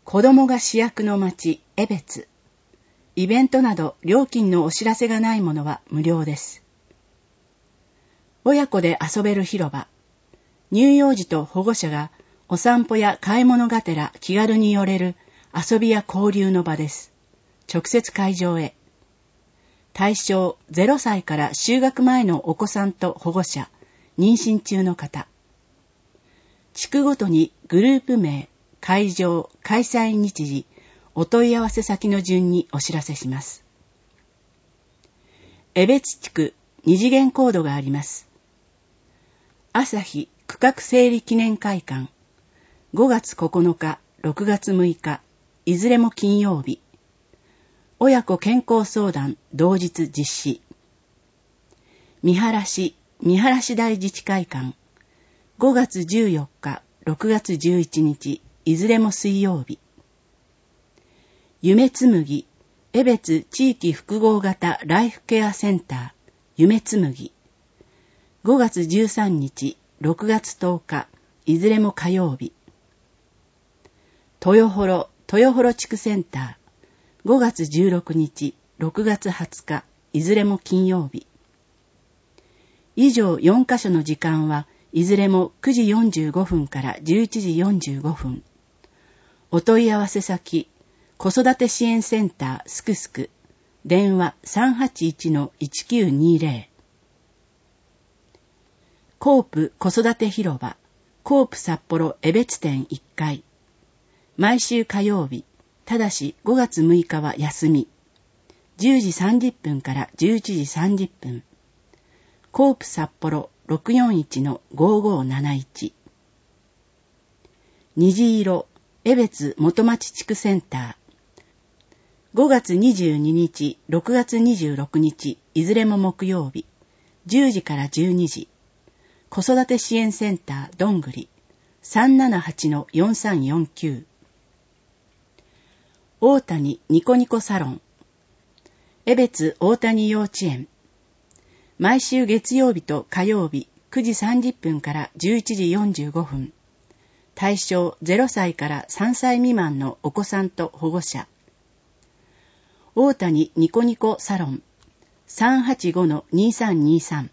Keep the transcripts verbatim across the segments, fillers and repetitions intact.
子供が主役の町、江別。イベントなど料金のお知らせがないものは無料です。親子で遊べる広場。乳幼児と保護者がお散歩や買い物がてら気軽に寄れる遊びや交流の場です。直接会場へ。対象ゼロさいから就学前のお子さんと保護者、妊娠中の方。地区ごとにグループ名、会場、開催日時、お問い合わせ先の順にお知らせします。江別地区二次元コードがあります。朝日区画整理記念会館、ごがつここのか、ろくがつむいか、いずれも金曜日。親子健康相談同日実施。三原市三原市大自治会館、ごがつじゅうよっか、ろくがつじゅういちにち、いずれも水曜日。夢つむぎ江別地域複合型ライフケアセンター夢つむぎ、ごがつじゅうさんにち、ろくがつとおか、いずれも火曜日。豊幌豊幌地区センター、ごがつじゅうろくにち、ろくがつはつか、いずれも金曜日。以上よんかしょの時間はいずれもくじよんじゅうごふんからじゅういちじよんじゅうごふん。お問い合わせ先、子育て支援センターすくすく、電話 さんはちいちのいちきゅうにぜろ。コープ子育て広場、コープ札幌江別店いっかい。毎週火曜日、ただしごがつむいかは休み。じゅうじさんじゅっぷんからじゅういちじさんじゅっぷん。コープ札幌 ろくよんいちのごごなないち。虹色江別元町地区センター、ごがつにじゅうににち、ろくがつにじゅうろくにち、いずれも木曜日、じゅうじからじゅうにじ。子育て支援センターどんぐり さんななはちのよんさんよんきゅう。大谷ニコニコサロン、江別大谷幼稚園、毎週月曜日と火曜日くじさんじゅっぷんからじゅういちじよんじゅうごふん。対象ゼロさいからさんさい未満のお子さんと保護者。大谷ニコニコサロン さんはちごのにさんにさん。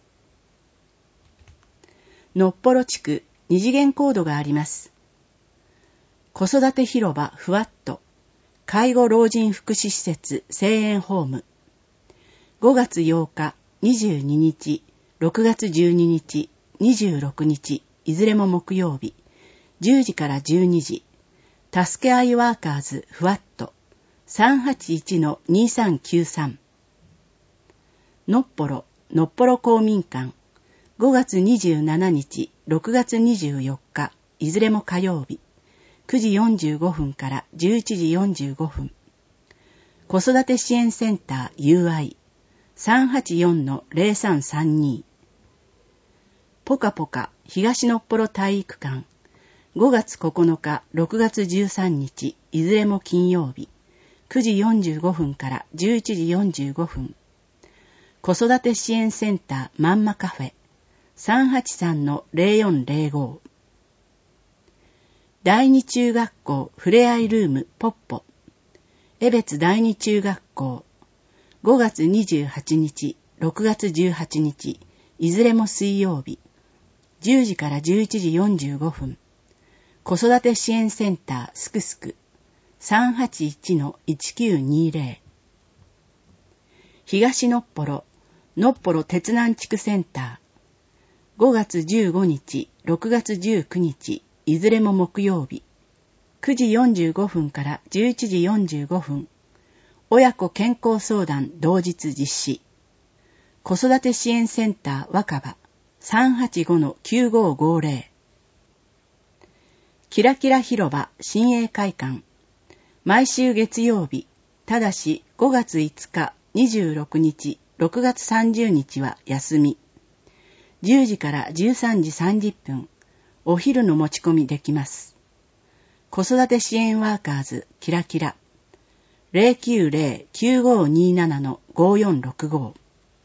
のっぽろ地区二次元コードがあります。子育て広場ふわっと介護老人福祉施設声援ホーム、ごがつようか、にじゅうににち、ろくがつじゅうににち、にじゅうろくにち、いずれも木曜日、じゅうじからじゅうにじ。助け合いワーカーズふわっと さんはちいちのにさんきゅうさん。のっぽろのっぽろ公民館、ごがつにじゅうしちにち、ろくがつにじゅうよっか、いずれも火曜日、くじよんじゅうごふんからじゅういちじよんじゅうごふん。子育て支援センター ユーアイ さんはちよんのぜろさんさんに。ぽかぽか東のっぽろ体育館、ごがつここのか、ろくがつじゅうさんにち、いずれも金曜日、くじよんじゅうごふんからじゅういちじよんじゅうごふん。子育て支援センターまんまカフェ、さんはちさんのぜろよんぜろご。第二中学校ふれあいルームポッポ、江別第二中学校、ごがつにじゅうはちにち、ろくがつじゅうはちにち、いずれも水曜日、じゅうじからじゅういちじよんじゅうごふん。子育て支援センターすくすく さんはちいちのいちきゅうにぜろ。東のっぽろのっぽろ鉄南地区センター、ごがつじゅうごにち、ろくがつじゅうくにち、いずれも木曜日、くじよんじゅうごふんからじゅういちじよんじゅうごふん。親子健康相談同日実施。子育て支援センター若葉 さんはちごのきゅうごごぜろ。キラキラ広場新栄会館、毎週月曜日、ただしごがついつか、にじゅうろくにち、ろくがつさんじゅうにちは休み。じゅうじからじゅうさんじさんじゅっぷん、お昼の持ち込みできます。子育て支援ワーカーズキラキラ ぜろきゅうぜろ きゅうごにななのごよんろくご。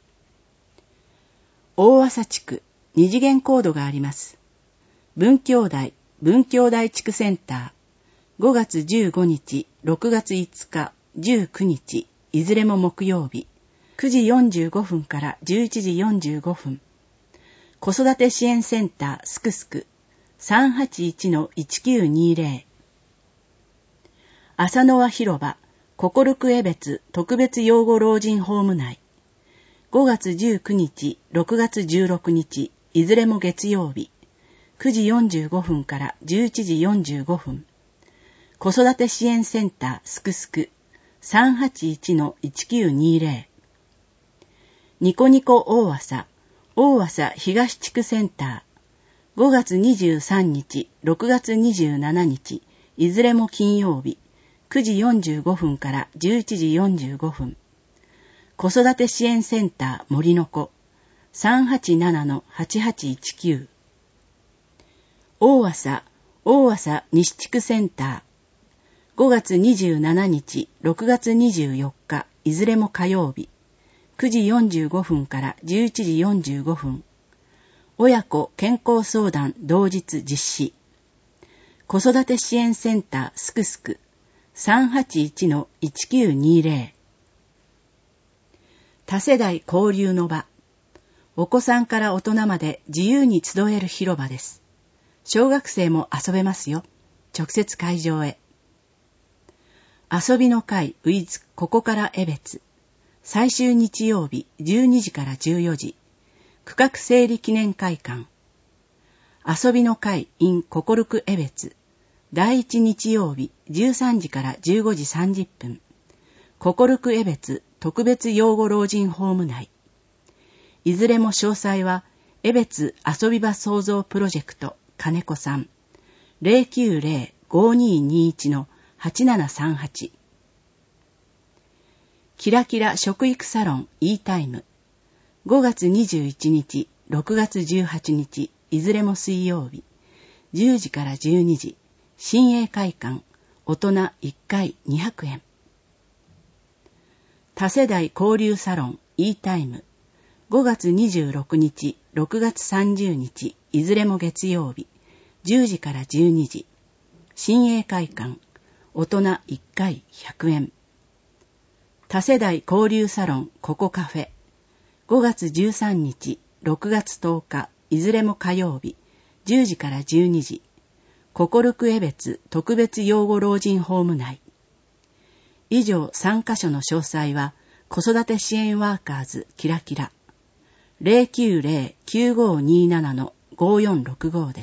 大浅地区二次元コードがあります。文教台文教台地区センター、 ごがつじゅうごにち、ろくがついつか、じゅうくにち、いずれも木曜日、くじよんじゅうごふんからじゅういちじよんじゅうごふん。子育て支援センターすくすく さんはちいちのいちきゅうにゼロ。浅野輪広場こころく江別特別養護老人ホーム内、ごがつじゅうくにち、ろくがつじゅうろくにち、いずれも月曜日、くじよんじゅうごふんからじゅういちじよんじゅうごふん。子育て支援センターすくすく さんはちいちのいちきゅうにゼロ。ニコニコ大朝大朝東地区センター、ごがつにじゅうさんにち、ろくがつにじゅうしちにち、いずれも金曜日、くじよんじゅうごふんからじゅういちじよんじゅうごふん。子育て支援センター森の子 さんはちななのはちはちいちきゅう。大朝大朝西地区センター、ごがつにじゅうしちにち、ろくがつにじゅうよっか、いずれも火曜日、くじよんじゅうごふんからじゅういちじよんじゅうごふん。親子健康相談同日実施。子育て支援センターすくすく さんはちいちのいちきゅうにゼロ。多世代交流の場。お子さんから大人まで自由に集える広場です。小学生も遊べますよ。直接会場へ。遊びの会 with ここから江別。最終日曜日じゅうにじからじゅうよじ。区画整理記念会館。遊びの会 in こころく江別。第一日曜日じゅうさんじからじゅうごじさんじゅっぷん。こころく江別特別養護老人ホーム内。いずれも詳細は江別遊び場創造プロジェクト金子さん ゼロきゅうゼロ ごにーにーいち のはちななさんはち。キラキラ食育サロン E タイム、ごがつにじゅういちにち、ろくがつじゅうはちにち、いずれも水曜日、じゅうじからじゅうにじ、新栄会館、大人いっかいにひゃくえん。多世代交流サロン E タイム、ごがつにじゅうろくにち、ろくがつさんじゅうにち、いずれも月曜日、じゅうじからじゅうにじ、新栄会館、大人いっかいひゃくえん。多世代交流サロンココカフェ、ごがつじゅうさんにち、ろくがつとおか、いずれも火曜日、じゅうじからじゅうにじ、こころく江別特別養護老人ホーム内。以上さんカ所の詳細は、子育て支援ワーカーズキラキラ、ゼロきゅうゼロ きゅうごにーなな のごよんろくごです。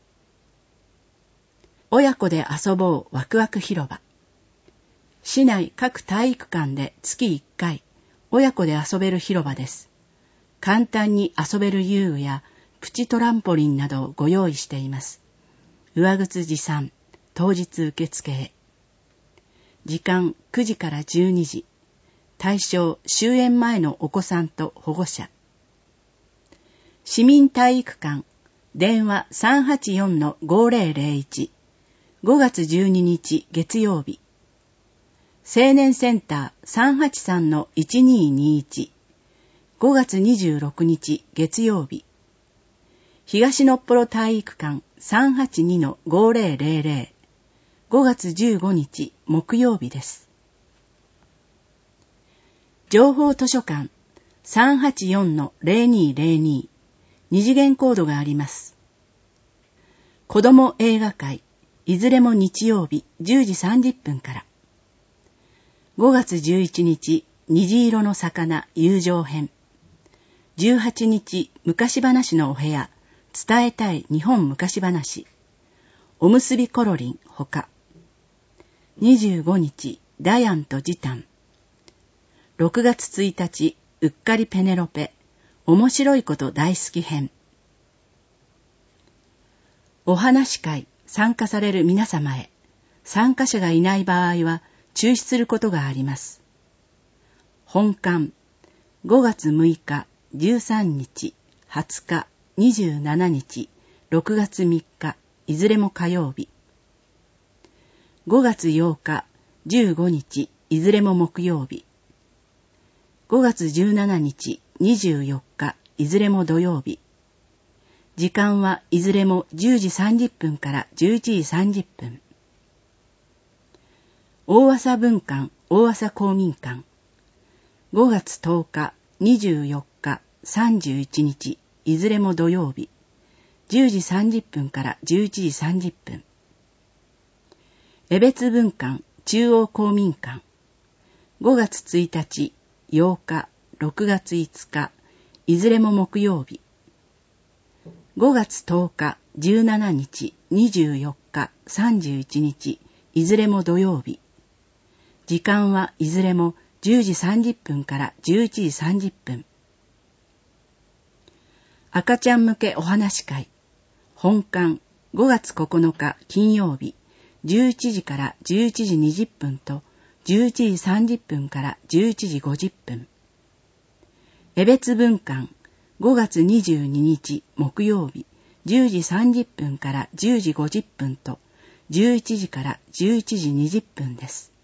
親子で遊ぼうワクワク広場。市内各体育館で月いっかい、親子で遊べる広場です。簡単に遊べる遊具やプチトランポリンなどをご用意しています。上靴持参、当日受付へ。時間くじからじゅうにじ。対象終園前のお子さんと保護者。市民体育館、電話 さんはちよんのごぜろぜろいち。ごがつじゅうににち月曜日。青年センター さんはちさんのいちにーにーいち。ごがつにじゅうろくにち月曜日。東のっぽろ体育館 さんはちにのごぜろぜろぜろ。ごがつじゅうごにち木曜日です。情報図書館 さんはちよんのぜろにーぜろに。二次元コードがあります。子ども映画会、いずれも日曜日じゅうじさんじゅっぷんから。ごがつじゅういちにち、虹色の魚友情編。じゅうはちにち、昔話のお部屋、伝えたい日本昔話。おむすびコロリンほか。にじゅうごにち、ダヤンとジタン。ろくがつついたち、うっかりペネロペ。面白いこと大好き編。お話会、参加される皆様へ、参加者がいない場合は中止することがあります。本館、ごがつむいか、じゅうさんにち、はつか、にじゅうしちにち、ろくがつみっか、いずれも火曜日。ごがつようか、じゅうごにち、いずれも木曜日。ごがつじゅうしちにち、にじゅうよっか、いずれも土曜日。時間はいずれもじゅうじさんじゅっぷんからじゅういちじさんじゅっぷん。 大朝文館大朝公民館。ごがつとおか、にじゅうよっか、さんじゅういちにち、いずれも土曜日、じゅうじさんじゅっぷんからじゅういちじさんじゅっぷん。江別文館中央公民館。ごがつついたち、ようか、ろくがついつか、いずれも木曜日。ごがつとおか、じゅうしちにち、にじゅうよっか、さんじゅういちにち、いずれも土曜日。時間はいずれもじゅうじさんじゅっぷんからじゅういちじさんじゅっぷん。赤ちゃん向けお話会。本館ごがつここのか金曜日、じゅういちじからじゅういちじにじゅっぷんとじゅういちじさんじゅっぷんからじゅういちじごじゅっぷん。江別文館ごがつにじゅうににち木曜日、じゅうじさんじゅっぷんからじゅうじごじゅっぷんとじゅういちじからじゅういちじにじゅっぷんです。